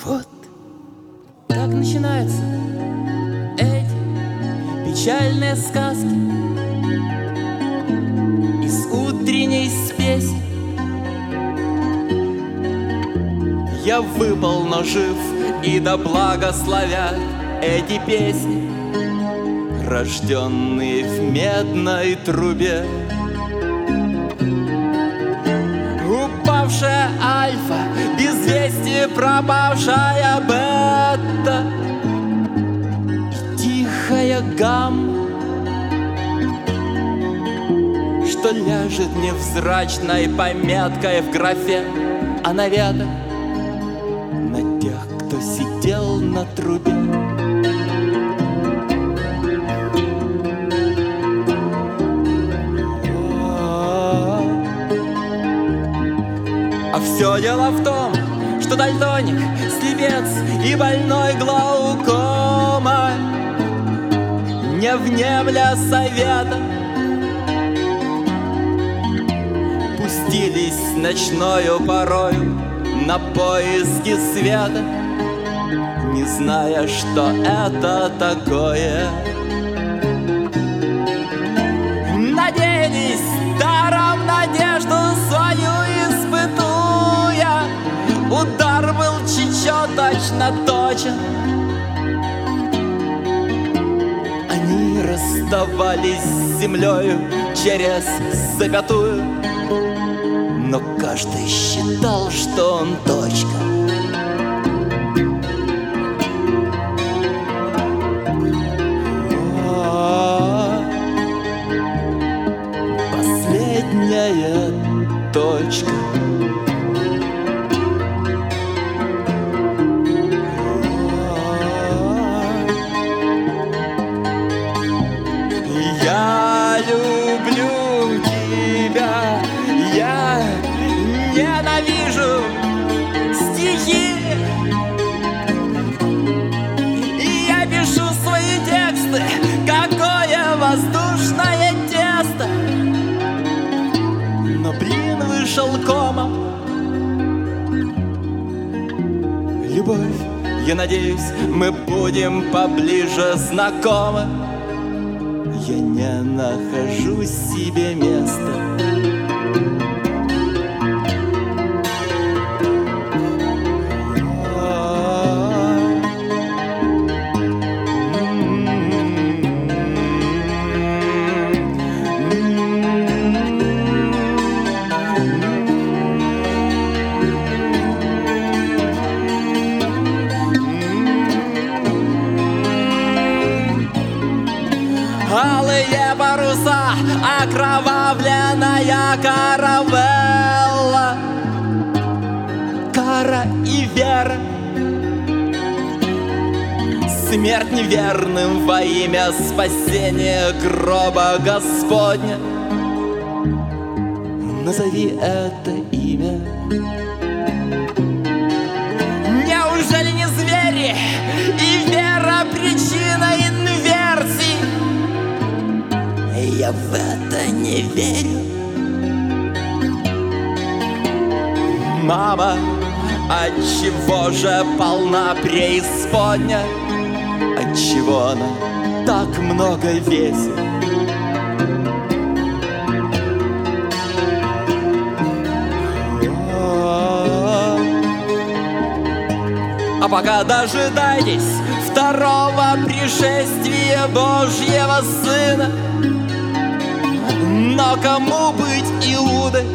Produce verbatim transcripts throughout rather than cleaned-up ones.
Вот так начинаются эти печальные сказки из утренней спеси. Я выпал, но жив, и да благословят эти песни, рожденные в медной трубе. Упавшая альфа, без вести пропавшая бета и тихая гамма, что ляжет невзрачной пометкой в графе о наветах на тех, кто сидел на трубе. А все дело в том, что дальтоник, слепец и больной глаукома, не внемля совета, пустились ночною порою на поиски света, не зная, что это такое. Надеялись даром надежду свою испытуя, удар был чечё точно точен. Они расставались с землею через запятую, но каждый считал, что он точка. Последняя точка. Я люблю тебя, я ненавижу стихи, и я пишу свои тексты, какое воздушное тесто. Но, блин, вышел комом. Любовь, я надеюсь, мы будем поближе знакомы. Я не нахожу себе места. Алые паруса, окровавленная каравелла, кара и вера, смерть неверным во имя спасения гроба Господня. Назови это имя. Неужели не звери и вера причина инверсий? Я в это не верю. Мама, отчего же полна преисподня? Отчего она так много весит? А пока дожидайтесь второго пришествия Божьего Сына. Но кому быть Иудой?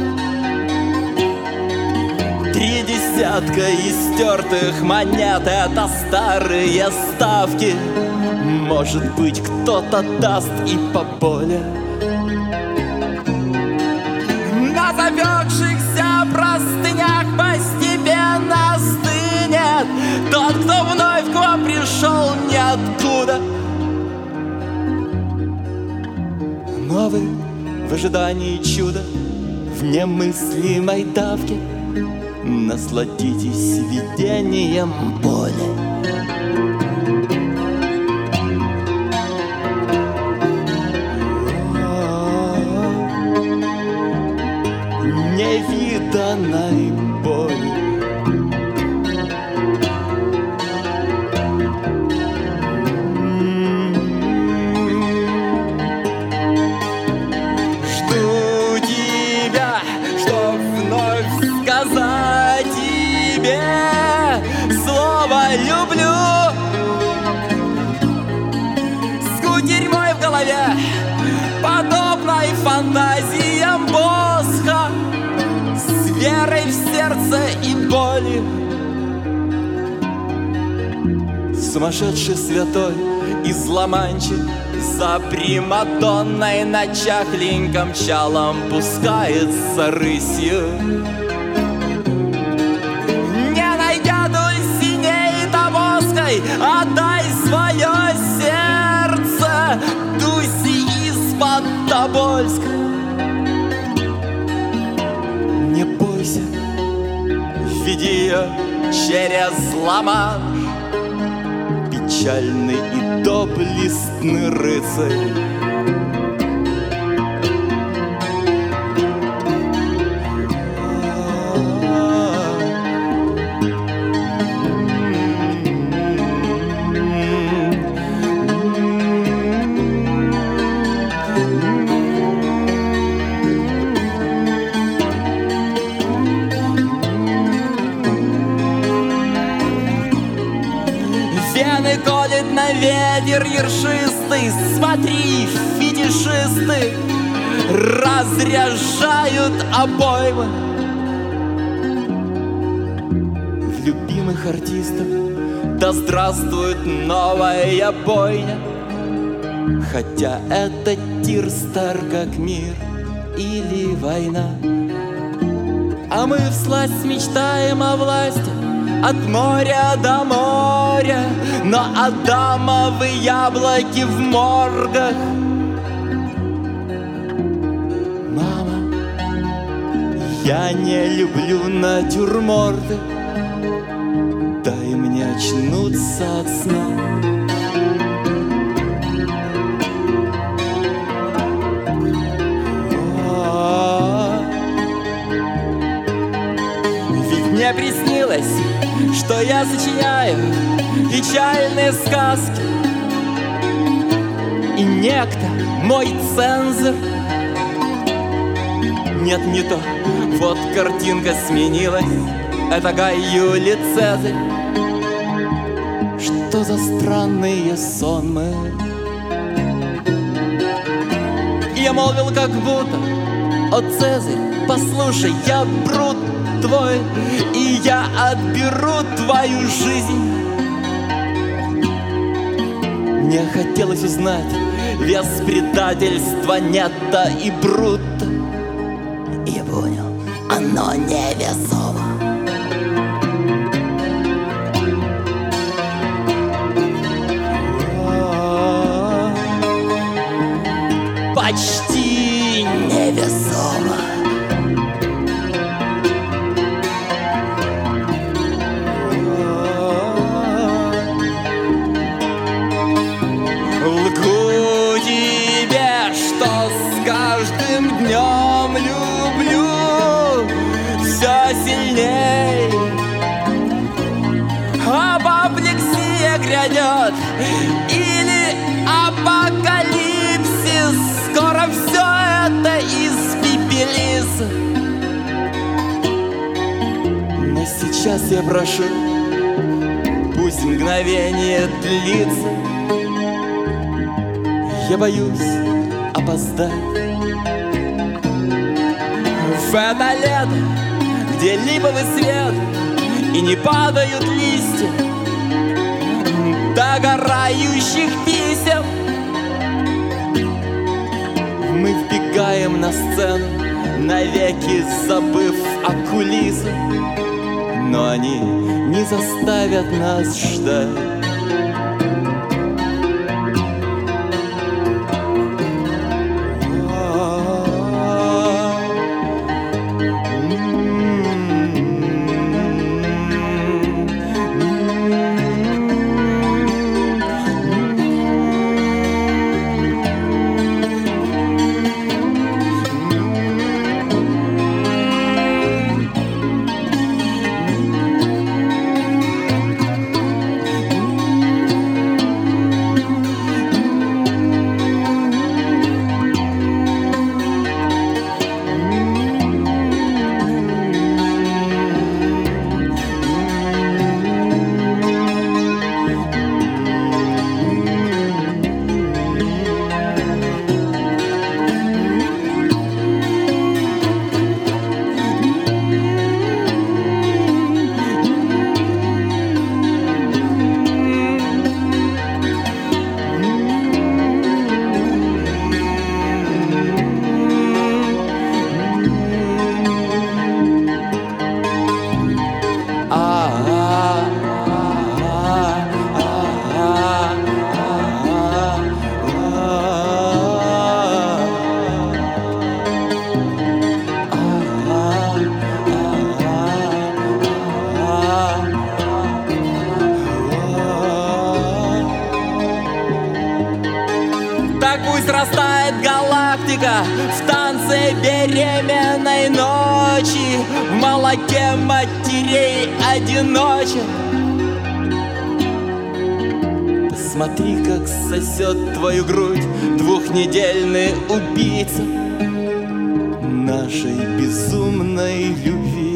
Три десятка истертых монет — это старые ставки. Может быть, кто-то даст и поболее. На запекшихся простынях постепенно стынет тот, кто вновь к вам пришел ниоткуда. Но вы в ожидании чуда, в немыслимой давке, насладитесь видением боли. Невиданной боли. люблю. С кутерьмой в голове, подобной фантазиям Босха, с верой в сердце и боли. Сумасшедший святой из Ла-Манчи за примадонной на чахленьком чалом пускается рысью. Не найдя Дульсинеи Тобоской, отдай свое сердце Дуси из-под Тобольска. Не бойся, веди ее через Ла-Манш, печальный и доблестный рыцарь. Вены колет на ветер ершистый, смотри, фетишисты разряжают обоймы. В любимых артистов да здравствует новая бойня, хотя это тир стар как мир или война. А мы всласть мечтаем о власти от моря до моря, но адамовы яблоки в моргах. Мама, я не люблю натюрморты, дай мне очнуться от сна. Ведь мне приснилось, что я сочиняю печальные сказки, и некто, мой цензор. Нет, не то, вот картинка сменилась, это Гай Юлий Цезарь. Что за странные сонмы? Я молвил как будто: о, Цезарь, послушай, я брут твой, и я отберу твою жизнь. Мне хотелось узнать вес предательства Нетта и Брута, и я понял, оно невесомо. Почти невесомо. Лгу тебе, что с каждым днем люблю все сильней. Апоплексия грядет или апокалипсис, скоро все это испепелится. Но сейчас я прошу, пусть мгновение длится. Я боюсь опоздать в это лето, где липовый свет и не падают листья догорающих писем. Мы вбегаем на сцену, навеки забыв о кулисах, но они не заставят нас ждать. Арктика в танце беременной ночи, в молоке матерей одиночек. Посмотри, как сосет твою грудь двухнедельный убийца нашей безумной любви.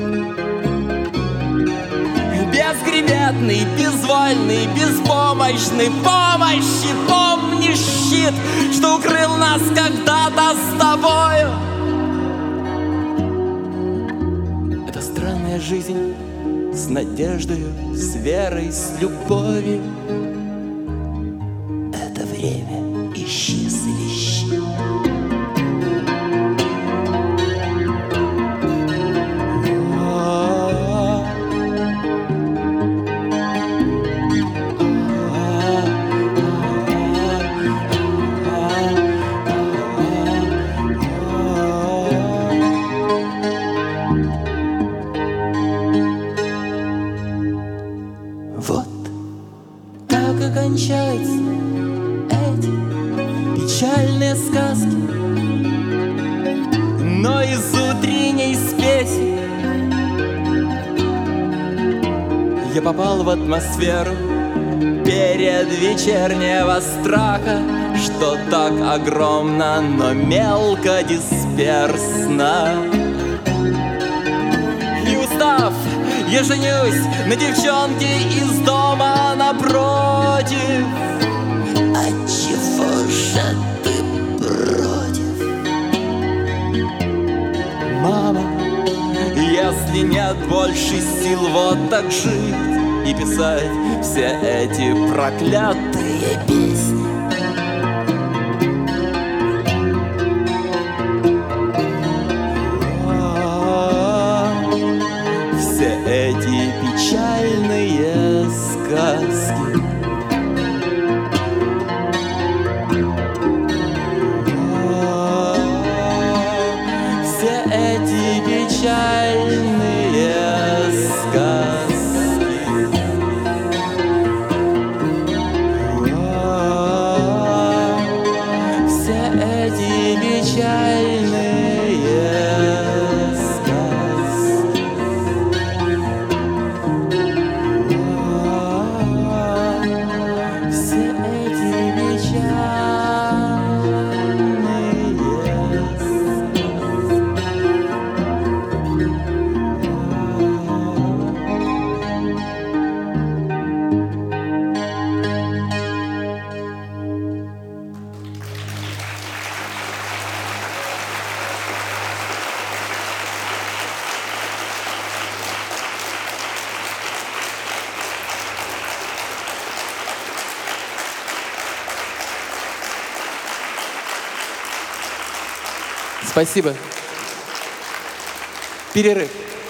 Безгреметный, безвольный, беспомощный, помощи, помни щит, что укрыл нас когда-то с тобою. Это странная жизнь с надеждою, с верой, с любовью. Это время ищи, свищи. Кончаются эти печальные сказки, но из утренней спеси я попал в атмосферу перед вечернего страха, что так огромно, но мелко дисперсно. И устав, я женюсь на девчонке из дома напротив. Отчего же ты против? Мама, если нет больше сил вот так жить и писать все эти проклятые песни, эти печальные сказки. Все эти печальные сказки. Все эти печальные Спасибо. Перерыв.